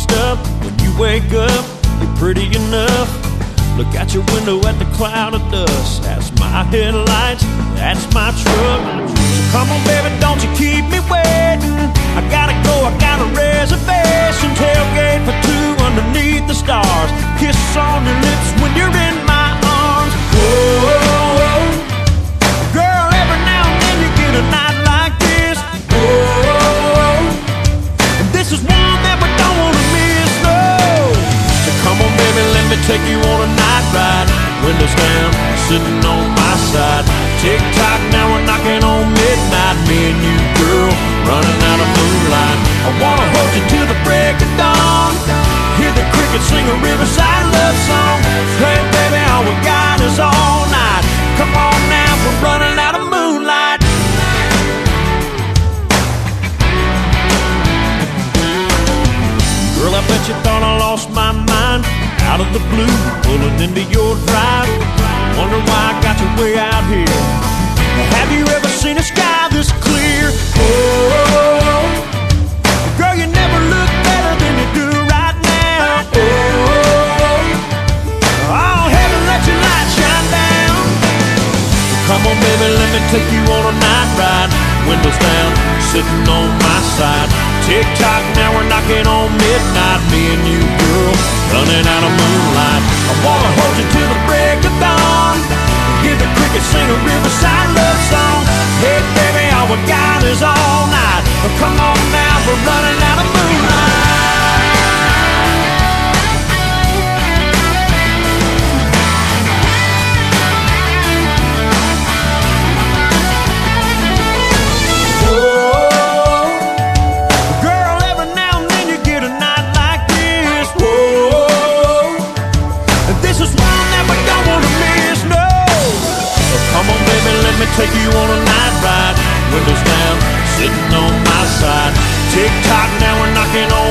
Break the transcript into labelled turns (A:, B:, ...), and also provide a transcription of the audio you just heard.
A: fixed up. When you wake up, you're pretty enough. Look out your window at the cloud of dust. That's my headlights, that's my truck. So come on baby, don't you keep me waiting. I gotta go, I got a reservation. Tailgate for two underneath the stars. Kiss on your lips when you're in my arms. Whoa, girl, every now and then you get a night like this. Whoa, and this is one that we don't wanna miss, no. So come on baby, let me take you on a night ride. Windows down, sitting on my side. Tick-tock, now we're knocking on midnight. Me and you, girl, running out of moonlight. I wanna hold you till the break of dawn. Hear the crickets sing a riverside love song. Hey baby, all we got is all night. Come on now, we're running out of moonlight. Girl, I bet you thought I lost my mind. Out of the blue, pulling into your drive. Wonder why I got you way out here. Have you ever seen a sky this clear? Oh, girl, you never look better than you do right now. Oh, heaven, let your light shine down. Come on, baby, let me take you on a night ride. Windows down, sitting on my side. Tick-tock, now we're knocking on midnight. Me and you, girl, running out of moonlight. I wanna hold you till the break of dawn. Hear the crickets sing a riverside love song. Hey baby, all we got is all night. But come on now, we're running out of moonlight. Take you on a night ride. Windows down, sitting on my side. Tick-tock, now we're knocking on